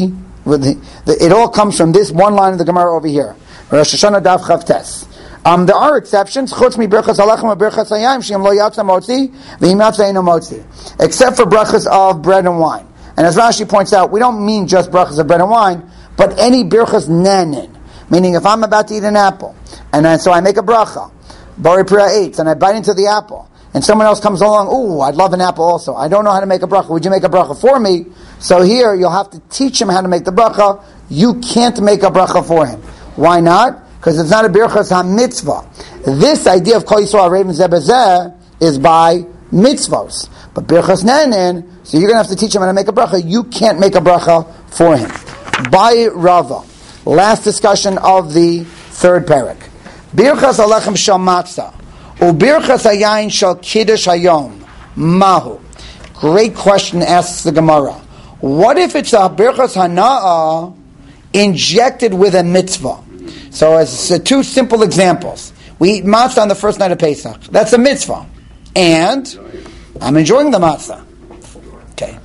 It all comes from this one line of the Gemara over here. Rosh Hashanah Daf Chavtes. There are exceptions. Chutz mi birchas halachem and birchas hayayim she'im lo yatsa motzi v'im yatsa eino motzi. Except for brachas of bread and wine. And as Rashi points out, we don't mean just brachas of bread and wine, but any birchas nanin. Meaning, if I'm about to eat an apple, and so I make a bracha, Bari Priya eats, and I bite into the apple, and someone else comes along, ooh, I'd love an apple also. I don't know how to make a bracha. Would you make a bracha for me? So here, you'll have to teach him how to make the bracha. You can't make a bracha for him. Why not? Because it's not a birchas ha-mitzvah. This idea of Kol Yisrael Raven Zebezeh is by mitzvahs. But birchas nanin, so you're going to have to teach him how to make a bracha. You can't make a bracha for him. By Rava. Last discussion of the third parak. Birchas alechem shal matzah. Ubirchas hayayin shal kiddush hayom. Mahu. Great question asks the Gemara. What if it's a birchas hana'ah injected with a mitzvah? So as two simple examples. We eat matzah on the first night of Pesach. That's a mitzvah. And I'm enjoying the matzah. Okay.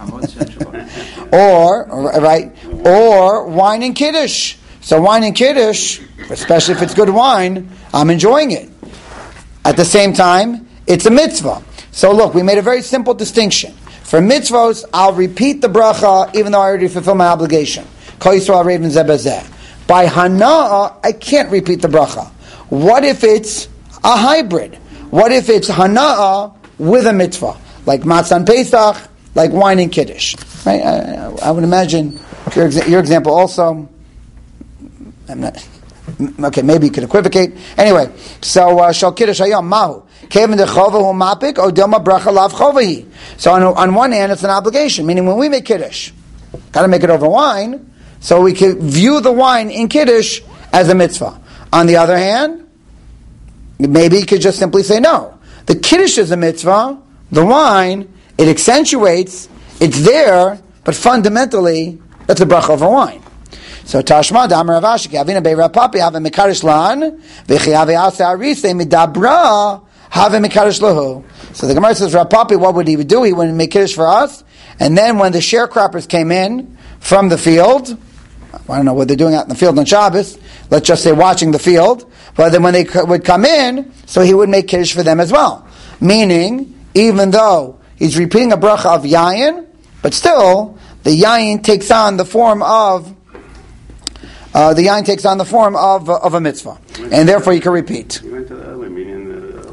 Or wine and kiddush. So wine and kiddush, especially if it's good wine, I'm enjoying it. At the same time, it's a mitzvah. So look, we made a very simple distinction. For mitzvahs, I'll repeat the bracha even though I already fulfilled my obligation. Kol Yisrael Raven Zebezeh. By hana'ah, I can't repeat the bracha. What if it's a hybrid? What if it's hana'ah with a mitzvah? Like matzah and Pesach, like wine and kiddush. Right? I would imagine your example also. I'm not. Okay, maybe you could equivocate. Anyway, so shal kiddush hayom mahu kevin dechovahu mapik o dilma bracha lav chovahi. So on one hand, it's an obligation, meaning when we make kiddush, got to make it over wine, so we can view the wine in kiddush as a mitzvah. On the other hand, maybe you could just simply say no. The kiddush is a mitzvah. The wine, it accentuates. It's there, but fundamentally, that's a bracha over wine. So Tashma Damar Avashi Avina Be Rapapi Have Mikarish Lan V'Chiave Asa Arise Midabra Have Mikarish Lahu. So the Gemara says Rapapi, what would he do? He would make kiddush for us, and then when the sharecroppers came in from the field, I don't know what they're doing out in the field on Shabbos. Let's just say watching the field. But then when they would come in, so he would make kiddush for them as well. Meaning, even though he's repeating a bracha of yayin, but still the yayin takes on the form of a mitzvah, and therefore you can repeat. You went to the early meeting.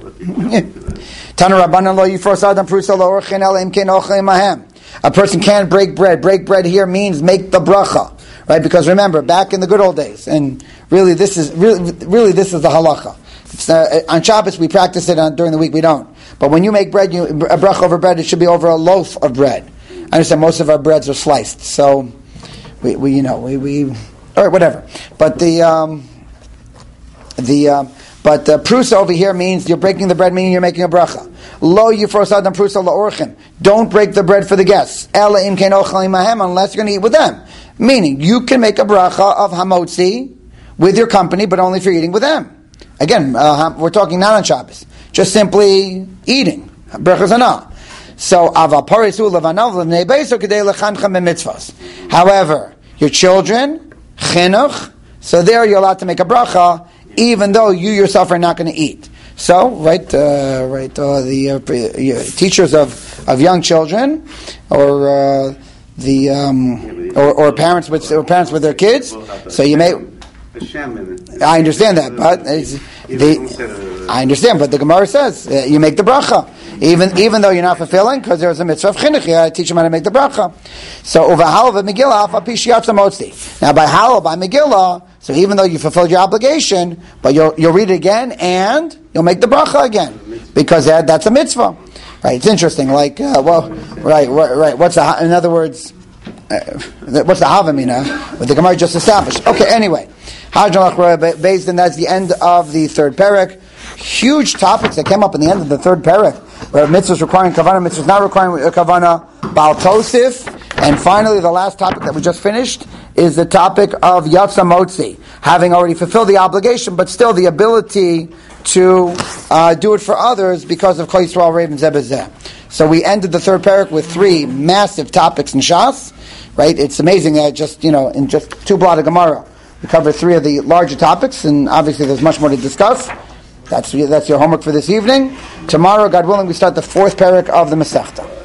A person can't break bread. Break bread here means make the bracha, right? Because remember, back in the good old days, and really this is the halacha. On Shabbos we practice it. During the week we don't. But when you make bread, a bracha over bread, it should be over a loaf of bread. I understand most of our breads are sliced, so we all right, whatever. But the prusa over here means you're breaking the bread, meaning you're making a bracha. Lo yifros adam prusa laorchim. Don't break the bread for the guests. Ela im kein ochel imahem, unless you're going to eat with them. Meaning you can make a bracha of hamotzi with your company, but only if you're eating with them. Again, we're talking not on Shabbos, just simply eating. Brachas anah. So ava parisu levanav levnei beiso kedei lechanchem b'mitzvos. However, your children. Chinuch, so there you're allowed to make a bracha, even though you yourself are not going to eat. So, the teachers of young children, or parents with their kids. So you may. I understand that, but I understand. But the Gemara says you make the bracha, even though you're not fulfilling, because there's a mitzvah of chinuch. You teach them how to make the bracha. So uvahalva Megillah apishiyatza motzi. Now by halal by Megillah, so even though you fulfilled your obligation, but you'll read it again and you'll make the bracha again because that's a mitzvah. Right? It's interesting. Like right. What's in other words? What's the havamina? What the Gemara just established. Okay. Anyway. Based on that's the end of the third parak. Huge topics that came up in the end of the third parak, where mitzvahs requiring kavana, mitzvahs not requiring kavana, Baal Tosif, and finally the last topic that we just finished is the topic of Yatsa Motzi, having already fulfilled the obligation, but still the ability to do it for others because of Kol Yisrael Raven Zebezeh. So we ended the third parak with three massive topics in Shas. right? It's amazing that just, in just 2 blot of Gemara, we cover 3 of the larger topics, and obviously there's much more to discuss. That's your homework for this evening. Tomorrow, God willing, we start the 4th parak of the Masechta.